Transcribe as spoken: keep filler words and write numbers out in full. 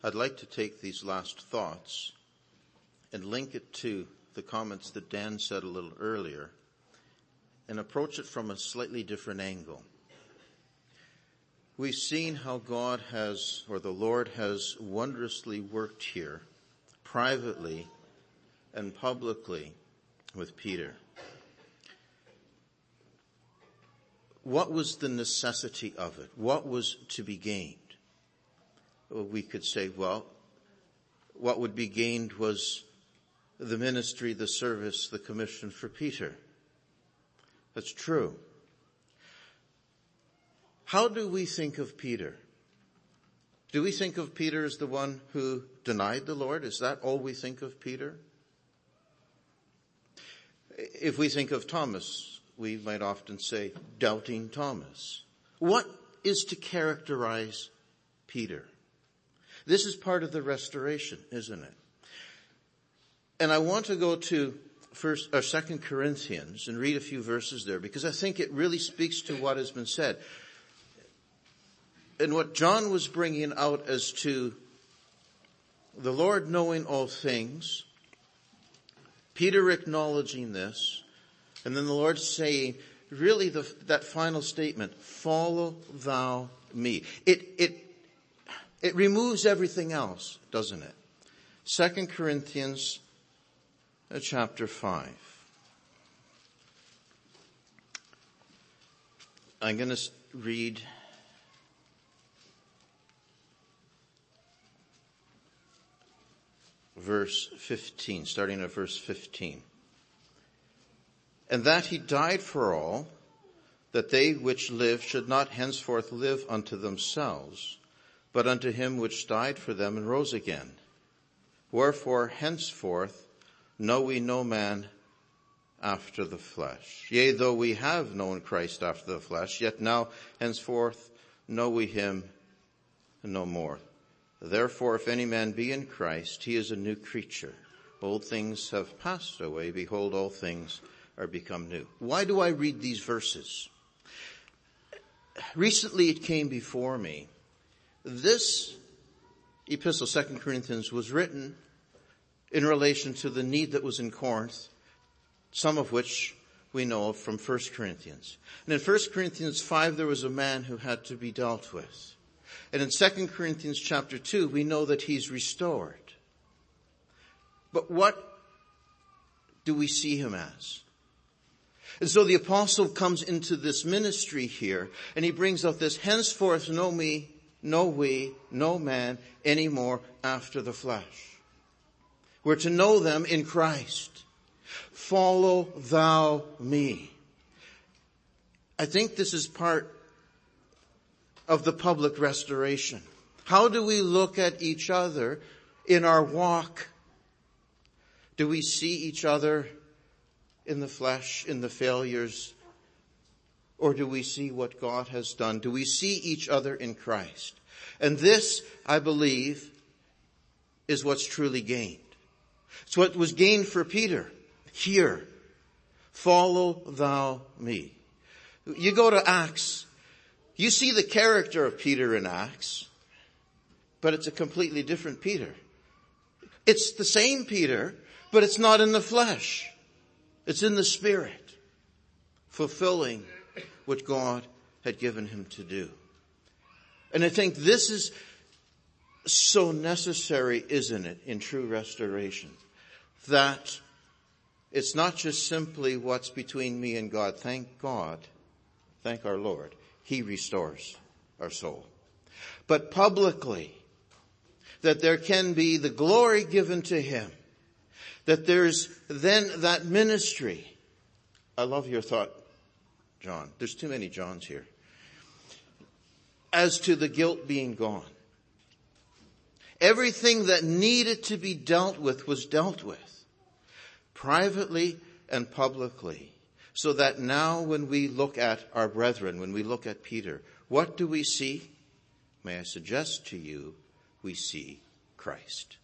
I'd like to take these last thoughts and link it to the comments that Dan said a little earlier and approach it from a slightly different angle. We've seen how God has, or the Lord has wondrously worked here, privately and publicly with Peter. What was the necessity of it? What was to be gained? Well, we could say, well, what would be gained was the ministry, the service, the commission for Peter. That's true. How do we think of Peter? Do we think of Peter as the one who denied the Lord? Is that all we think of Peter? If we think of Thomas, we might often say, doubting Thomas. What is to characterize Peter? This is part of the restoration, isn't it? And I want to go to first or Second Corinthians and read a few verses there, because I think it really speaks to what has been said. And what John was bringing out as to the Lord knowing all things, Peter acknowledging this, and then the Lord saying, really the, that final statement, follow thou me. It, it, it removes everything else, doesn't it? Second Corinthians chapter five. I'm going to read verse fifteen, starting at verse fifteen. And that he died for all, that they which live should not henceforth live unto themselves, but unto him which died for them and rose again. Wherefore henceforth know we no man after the flesh. Yea, though we have known Christ after the flesh, yet now henceforth know we him no more. Therefore, if any man be in Christ, he is a new creature. Old things have passed away. Behold, all things are become new. Why do I read these verses? Recently it came before me. This epistle, Second Corinthians, was written in relation to the need that was in Corinth, some of which we know of from First Corinthians. And in First Corinthians five, there was a man who had to be dealt with. And in Second Corinthians chapter two, we know that he's restored. But what do we see him as? And so the apostle comes into this ministry here, and he brings out this, henceforth know me, know we, no man anymore after the flesh. We're to know them in Christ. Follow thou me. I think this is part of the public restoration. How do we look at each other in our walk? Do we see each other in the flesh, in the failures? Or do we see what God has done? Do we see each other in Christ? And this, I believe, is what's truly gained. It's what was gained for Peter. Here, follow thou me. You go to Acts, you see the character of Peter in Acts, but it's a completely different Peter. It's the same Peter, but it's not in the flesh. It's in the Spirit, fulfilling what God had given him to do. And I think this is so necessary, isn't it, in true restoration, that it's not just simply what's between me and God. Thank God, thank our Lord, he restores our soul. But publicly, that there can be the glory given to him, that there's then that ministry. I love your thought, John. There's too many Johns here. As to the guilt being gone. Everything that needed to be dealt with was dealt with, privately and publicly, so that now when we look at our brethren, when we look at Peter, what do we see? May I suggest to you, we see Christ.